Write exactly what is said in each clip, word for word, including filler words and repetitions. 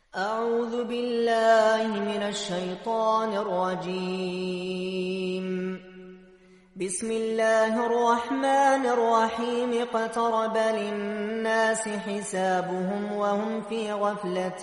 أعوذ بالله من الشيطان الرجيم. بسم الله الرحمن الرحيم. اقترب للناس حسابهم وهم في غفلة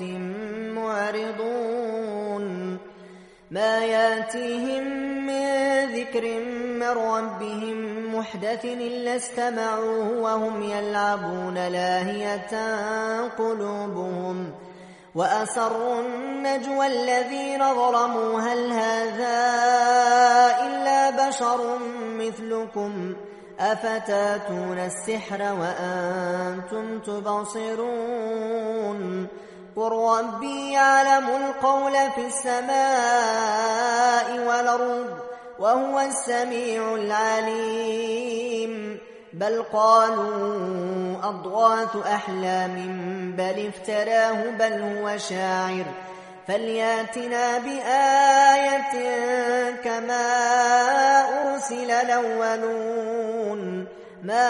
معرضون. ما ياتيهم من ذكر من ربهم محدث إلا استمعوه وهم يلعبون لاهية قلوبهم، وأسروا النجوى الذين ظلموا هل هذا إلا بشر مثلكم أفتاتون السحر وأنتم تبصرون. قل ربي يعلم القول في السماء والأرض وهو السميع العليم. بل قالوا أضغاث أحلام بل افتراه بل هو شاعر فلياتنا بآية كما أرسل الأولون. ما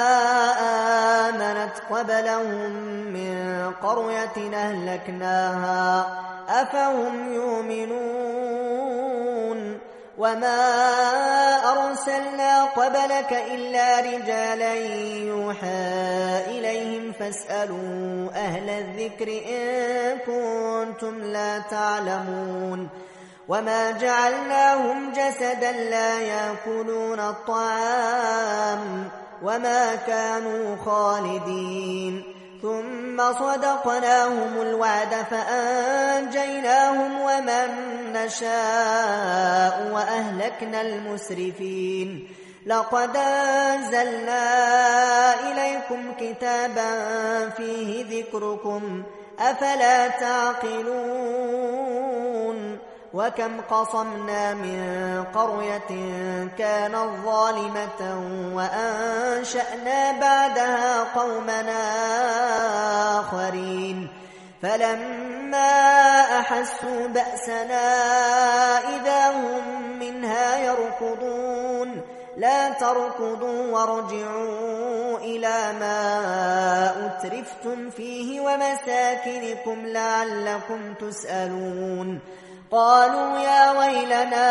آمنت قبلهم من قرية أهلكناها أفهم يؤمنون. وما أرسلنا قبلك إلا رجالا يوحى إليهم فاسألوا أهل الذكر إن كنتم لا تعلمون. وما جعلناهم جسدا لا يأكلون الطعام وما كانوا خالدين. ثم صدقناهم الوعد فأنجيناهم ومن نشاء وأهلكنا المسرفين. لقد أنزلنا إليكم كتابا فيه ذكركم أفلا تعقلون. وكم قصمنا من قرية كانت ظالمة وأنشأنا بعدها قومنا آخرين فلما أحسوا بأسنا إذا هم منها يركضون. لا تركضوا وارجعوا إلى ما أترفتم فيه ومساكنكم لعلكم تسألون. قالوا يا ويلنا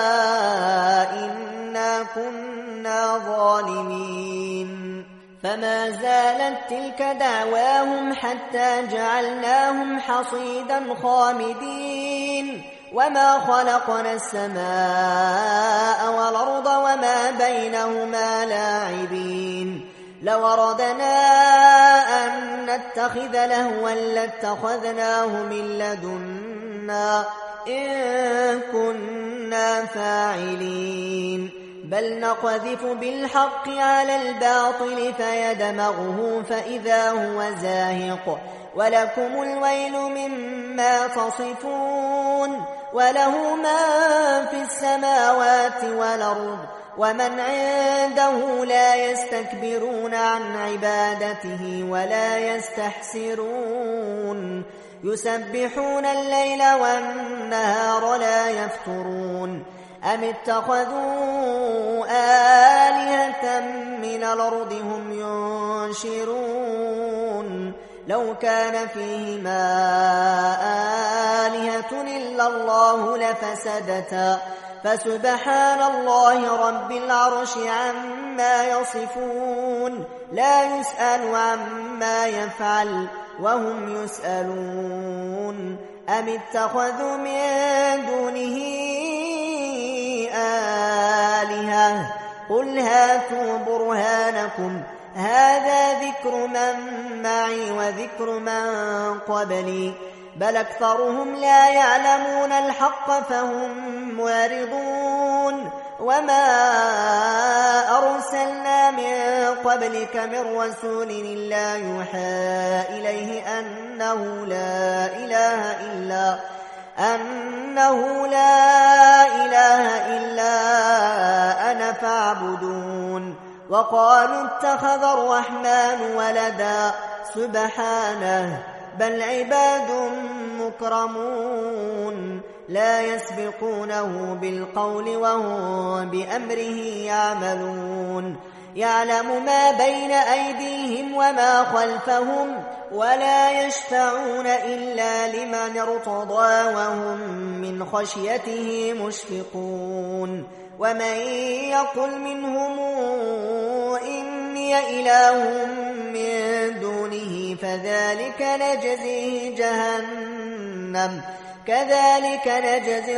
إنا كنا ظالمين. فما زالت تلك دعواهم حتى جعلناهم حصيدا خامدين. وما خلقنا السماء والأرض وما بينهما لاعبين. لو أردنا أن نتخذ لهوا لاتخذناه من لدنا إن كنا فاعلين. بل نقذف بالحق على الباطل فيدمغه فإذا هو زاهق ولكم الويل مما تصفون. وله ما في السماوات والأرض ومن عنده لا يستكبرون عن عبادته ولا يستحسرون. يسبحون الليل والنهار لا يفترون. أم اتخذوا آلهة من الأرض هم ينشرون. لو كان فيهما آلهة إلا الله لفسدتا فسبحان الله رب العرش عما يصفون. لا يسأل عما يفعل وهم يسألون. أم اتخذوا من دونه آلهة قل هاتوا برهانكم هذا ذكر من معي وذكر من قبلي بل أكثرهم لا يعلمون الحق فهم معرضون. وما أرسلنا من قبلك من رسول إلا يوحى إليه أنه لا إله إلا أنه لا إله إلا أنا فاعبدون. وقالوا اتخذ الرحمن ولدا سبحانه بل عباد مكرمون لا يسبقونه بالقول وهم بأمره يعملون. يعلم ما بين أيديهم وما خلفهم ولا يشفعون إلا لمن ارتضى وهم من خشيته مشفقون ومن يقل منهم إني إله من دونه فذلك نجزيه جهنم كذلك نجزي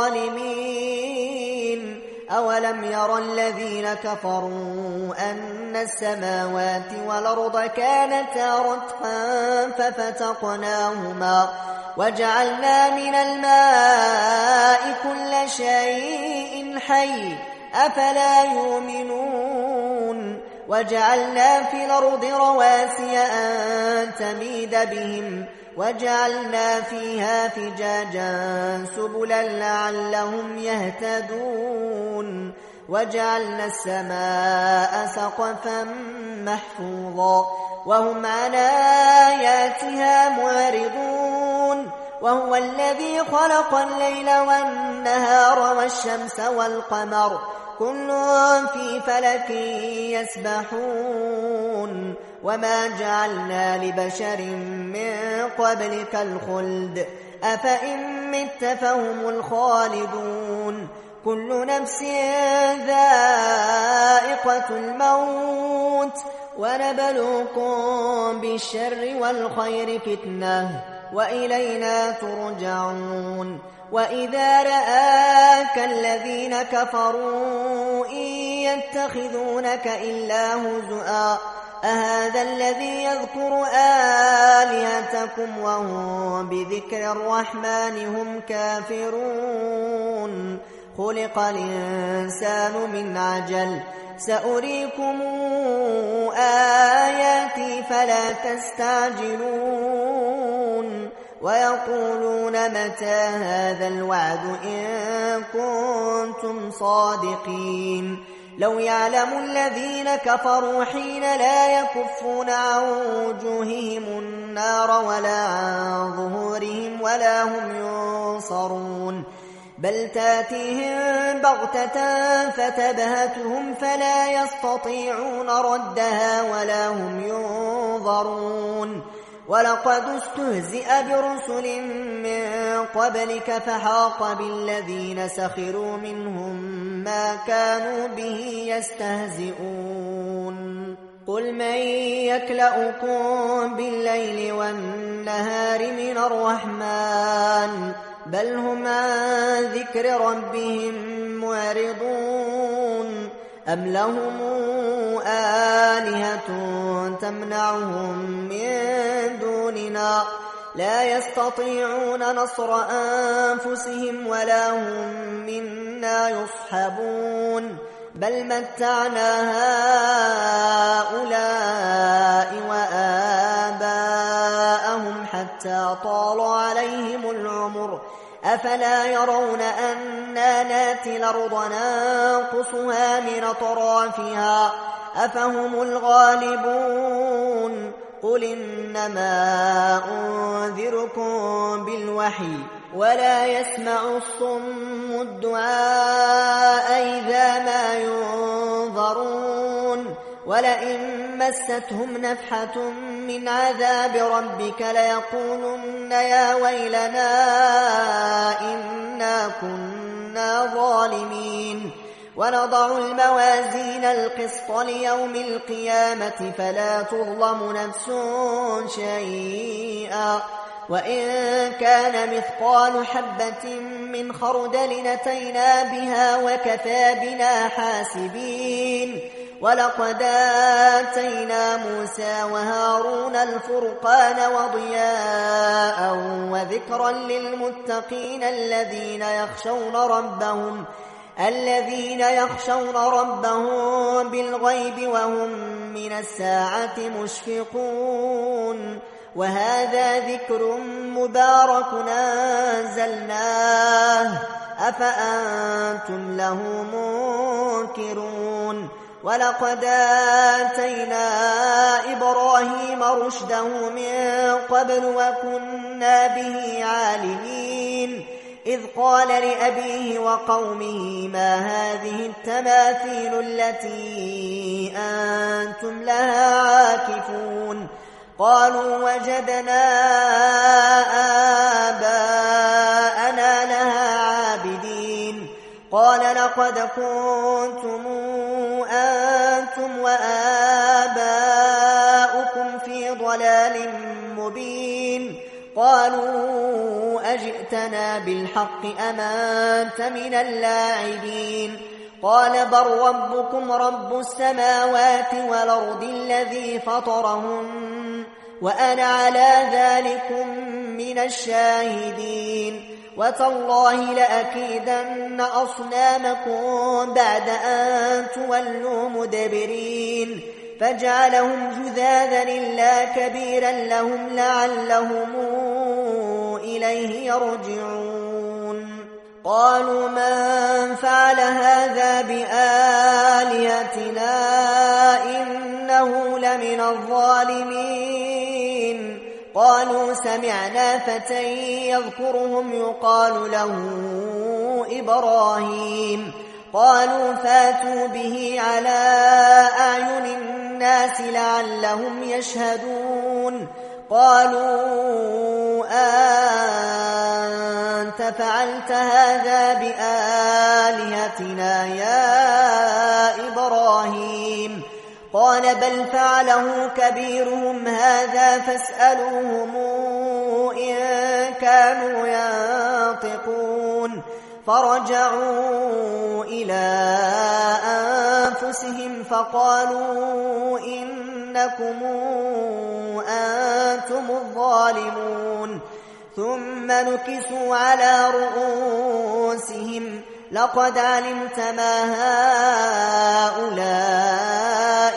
الظالمين أولم يرى الذين كفروا أن السماوات والأرض كانتا رتقا ففتقناهما وجعلنا من الماء كل شيء حي أفلا يؤمنون وجعلنا في الأرض رواسي أن تميد بهم وجعلنا فيها فجاجا سبلا لعلهم يهتدون وجعلنا السماء سقفا محفوظا وهم عن آياتها معرضون وهو الذي خلق الليل والنهار والشمس والقمر كل في فلك يسبحون وما جعلنا لبشر من قبلك الخلد أفإن مت فهم الخالدون كل نفس ذائقة الموت ونبلوكم بالشر والخير فتنة وإلينا ترجعون وإذا رآك الذين كفروا إن يتخذونك إلا هزؤا أهذا الذي يذكر آلهتكم وهم بذكر الرحمن هم كافرون خلق الإنسان من عجل سأريكم آياتي فلا تستعجلون ويقولون متى هذا الوعد إن كنتم صادقين لو يعلم الذين كفروا حين لا يكفون عن وجوههم النار ولا عن ظهورهم ولا هم ينصرون بل تاتيهم بغتة فتبهتهم فلا يستطيعون ردها ولا هم ينظرون ولقد استهزئ برسل من قبلك فحاق بالذين سخروا منهم ما كانوا به يستهزئون قل من يكلؤكم بالليل والنهار من الرحمن بل هم عن ذكر ربهم معرضون أم لهم آلهة تمنعهم من دوننا لا يستطيعون نصر أنفسهم ولا هم منا يصحبون بل متعنا هؤلاء وآباءهم حتى طال عليهم العمر أفلا يرون أنا ناتي الأرض ننقصها من أطرافها أفهم الغالبون قل إنما أنذركم بالوحي ولا يسمع الصم الدعاء إذا ما ينظرون ولئن مستهم نفحة من عذاب ربك ليقولن يا ويلنا إنا كنا ظالمين ونضع الموازين القسط ليوم القيامة فلا تظلم نفس شيئا وإن كان مثقال حبة من خردل أتينا بها وكفى بنا حاسبين ولقد آتينا موسى وهارون الفرقان وضياء وذكرا للمتقين الذين يخشون ربهم الذين يخشون ربهم بالغيب وهم من الساعة مشفقون وهذا ذكر مبارك أنزلناه أفأنتم له منكرون ولقد آتينا إبراهيم رشده من قبل وكنا به عالمين إذ قال لأبيه وقومه ما هذه التماثيل التي أنتم لها عاكفون قالوا وجدنا آباءنا لها عابدين قال لقد كنتم أنتم وآباؤكم في ضلال مبين قالوا أجئتنا بالحق أم أنت من اللاعبين قال بل ربكم رب السماوات والأرض الذي فطرهن وأنا على ذلكم من الشاهدين وتالله لأكيدن أصنامكم بعد أن تولوا مدبرين فجعلهم جذاذا إلا كبيرا لهم لعلهم إليه يرجعون قالوا من فعل هذا بآلهتنا إنه لمن الظالمين قالوا سمعنا فتى يذكرهم يقال له إبراهيم قالوا فاتوا به على أعين الناس لعلهم يشهدون قالوا أنت فعلت هذا بآلهتنا يا إبراهيم قال بل فعله كبيرهم هذا فاسألوهم إن كانوا ينطقون فرجعوا إلى أنفسهم فقالوا إنكم أنتم الظالمون ثم نكسوا على رؤوسهم لقد علمت ما هؤلاء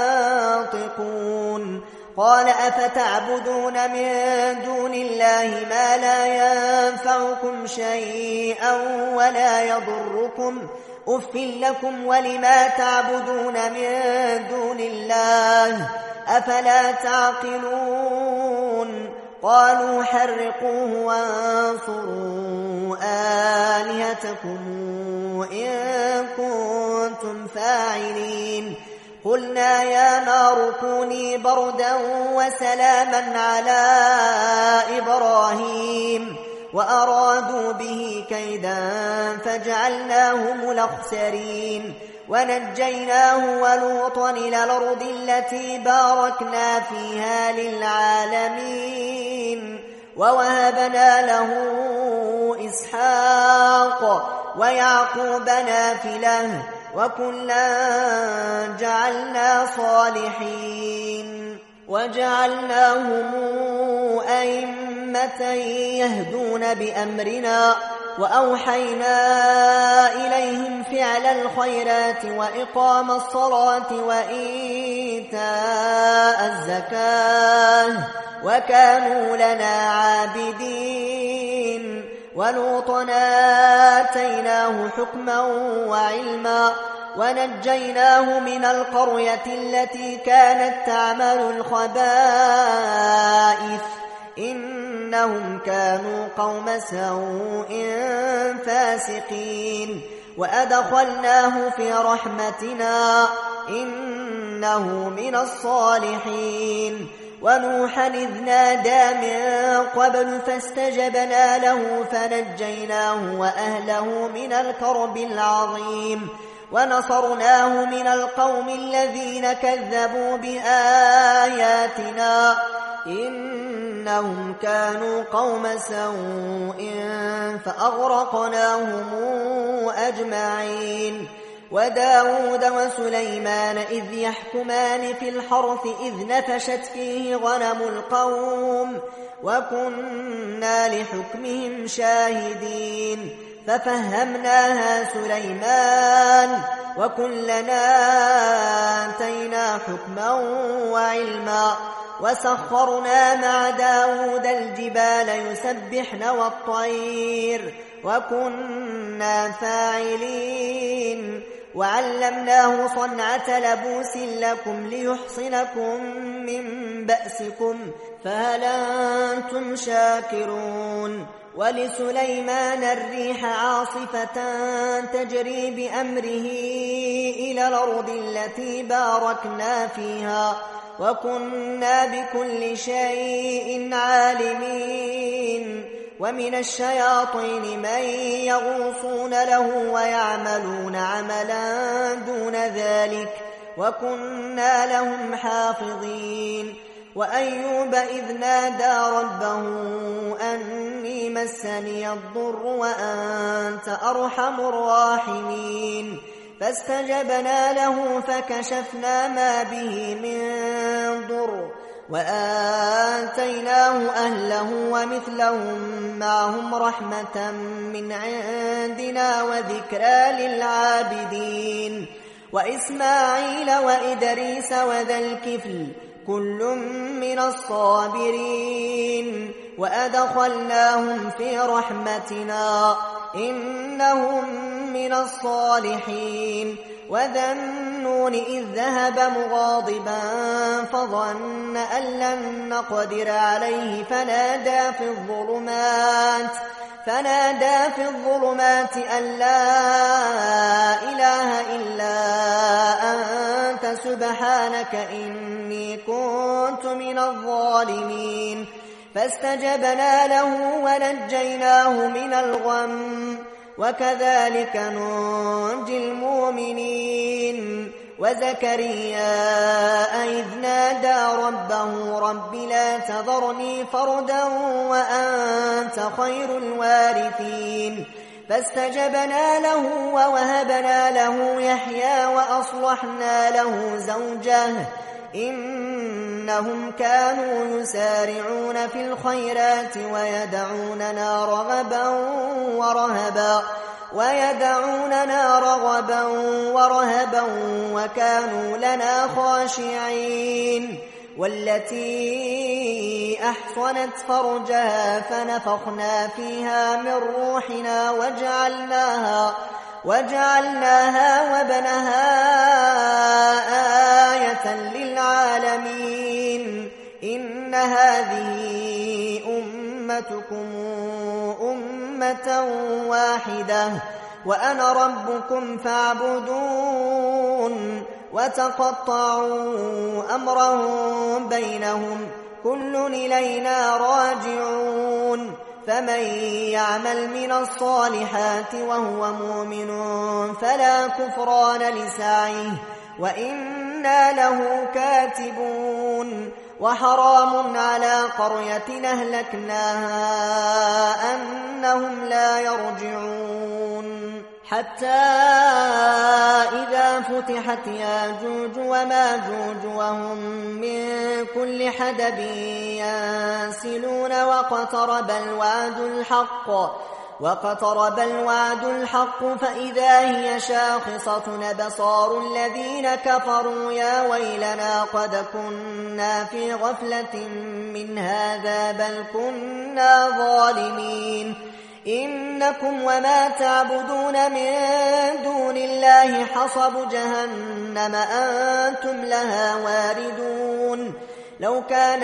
ينطقون قال أفتعبدون من دون الله ما لا ينفعكم شيئا ولا يضركم أف لكم ولما تعبدون من دون الله أفلا تعقلون قالوا حرقوه وانصروا آلهتكم إن كنتم فاعلين قلنا يا نار كوني بردا وسلاما على إبراهيم وأرادوا به كيدا فجعلناهم الأخسرين ونجيناه ولوطا إلى الأرض التي باركنا فيها للعالمين ووهبنا له إسحاق ويعقوب نافلة وكلا جعلنا صالحين وجعلناهم أئمة يهدون بأمرنا وأوحينا إليهم فعل الخيرات وإقام الصلاة وإيتاء الزكاة وكانوا لنا عابدين ولوطا آتيناه حكما وعلما ونجيناه من القرية التي كانت تعمل الخبائث إنهم كانوا قوم سوء فاسقين وأدخلناه في رحمتنا إنه من الصالحين ونوحا إذ نادى من قبل فاستجبنا له فنجيناه وأهله من الكرب العظيم ونصرناه من القوم الذين كذبوا بآياتنا إنهم كانوا قوم سوء فأغرقناهم أجمعين وداود وسليمان إذ يحكمان في الحرث إذ نفشت فيه غنم القوم وكنا لحكمهم شاهدين ففهمناها سليمان وكلنا آتينا حكما وعلما وسخرنا مع داود الجبال يسبحن والطير وكنا فاعلين وعلمناه صنعة لبوس لكم ليحصنكم من بأسكم فهل أنتم شاكرون ولسليمان الريح عاصفة تجري بأمره إلى الأرض التي باركنا فيها وكنا بكل شيء عالمين ومن الشياطين من يغوصون له ويعملون عملا دون ذلك وكنا لهم حافظين وأيوب إذ نادى ربه أني مسني الضر وأنت أرحم الراحمين فاستجبنا له فكشفنا ما به من ضر وآتيناه أهله ومثلهم معهم رحمة من عندنا وذكرى للعابدين وإسماعيل وإدريس وذا الكفل كل من الصابرين وأدخلناهم في رحمتنا إنهم من الصالحين وذا النون إذ ذهب مغاضبا فظن أن لن نقدر عليه فنادى في الظلمات فنادى في الظلمات أن لا إله إلا أنت سبحانك إني كنت من الظالمين فاستجبنا له ونجيناه من الغم وكذلك ننجي المؤمنين وزكريا إذ نادى ربه رب لا تذرني فردا وأنت خير الوارثين فاستجبنا له ووهبنا له يحيى وأصلحنا له زوجه إنهم كانوا يسارعون في الخيرات ويدعوننا رغبا ورهبا ويدعوننا رغبا ورهبا وكانوا لنا خاشعين والتي أحصنت فرجها فنفخنا فيها من روحنا وجعلناها وجعلناها وابنها آية للعالمين إن هذه أمتكم أمة واحدة وأنا ربكم فاعبدون وتقطعوا أمرهم بينهم كل إلينا راجعون فمن يعمل من الصالحات وهو مؤمن فلا كفران لسعيه وإنا له كاتبون وحرام على قرية أهلكناها أنهم لا يرجعون حتى إذا فتحت ياجوج وماجوج وهم من كل حدب ينسلون واقترب الوعد الحق واقترب الوعد الحق فإذا هي شاخصة أبصار الذين كفروا يا ويلنا قد كنا في غفلة من هذا بل كنا ظالمين إنكم وما تعبدون من دون الله حصب جهنم أنتم لها واردون لو كان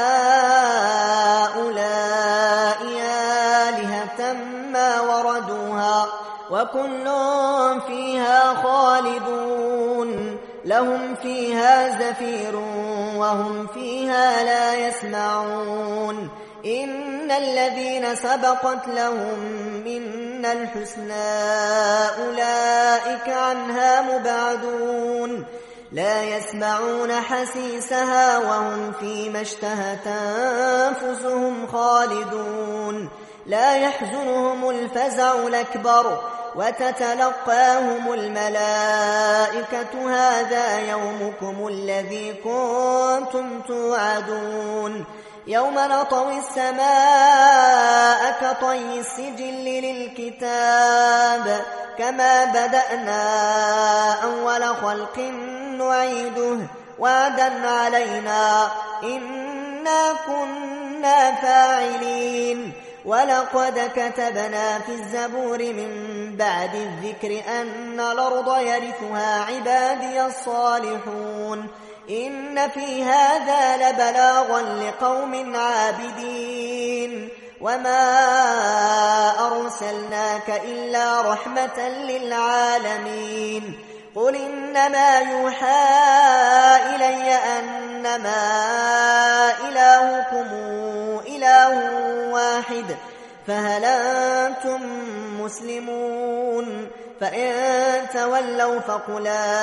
هؤلاء آلهة ما وردوها وكل فيها خالدون لهم فيها زفير وهم فيها لا يسمعون إن الذين سبقت لهم منا الحسنى أولئك عنها مبعدون لا يسمعون حسيسها وهم فيما اشتهت أنفسهم خالدون لا يحزنهم الفزع الأكبر وتتلقاهم الملائكة هذا يومكم الذي كنتم توعدون يوم نطوي السماء كطي السجل للكتاب كما بدأنا أول خلق نعيده وعدا علينا إنا كنا فاعلين ولقد كتبنا في الزبور من بعد الذكر أن الأرض يرثها عبادي الصالحون إن في هذا لبلاغا لقوم عابدين وما أرسلناك إلا رحمة للعالمين قل إنما يوحى إلي أن أنما إلهكم إله واحد فهل أنتم مسلمون فإن تولوا فقل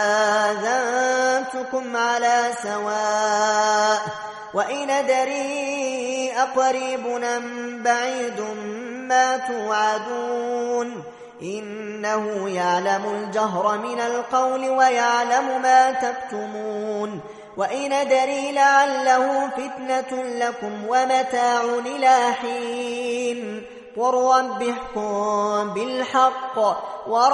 آذنتكم على سواء وإن أدري أقريب أم بعيد ما توعدون إنه يعلم الجهر من القول ويعلم ما تكتمون وإن أدري لعله فتنة لكم ومتاع إلى حين قل رب احكم بالحق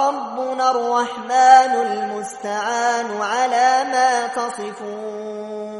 وربنا الرحمن المستعان على ما تصفون.